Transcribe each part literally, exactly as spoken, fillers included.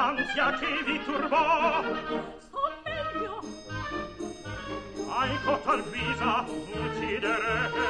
l'ansia che vi turbò. Sto meglio. Ai cotal guisa ucciderete,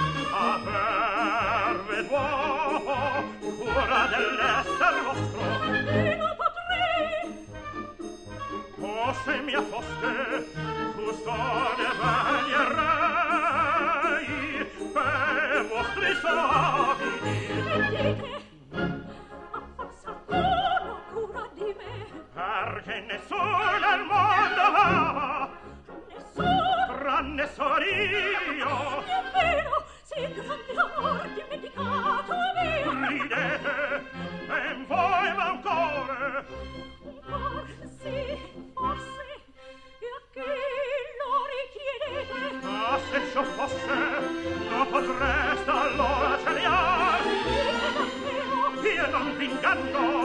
averve d'uomo, cura dell'esser vostro. E non potrei. O se mia foste, custode beni e rei, per vostri soavi. E dite, a forza uno cura di me. Perché nessuno nel mondo ama, Nessuno. tranne solo io. Nemmeno, sì, grande amor dimenticato mio. Ridete, e voi ancora. Ancor, sì, forse, e a che lo richiedete? Ah, se ciò fosse, non potreste allora celiar. Dite davvero. Io non v'inganno.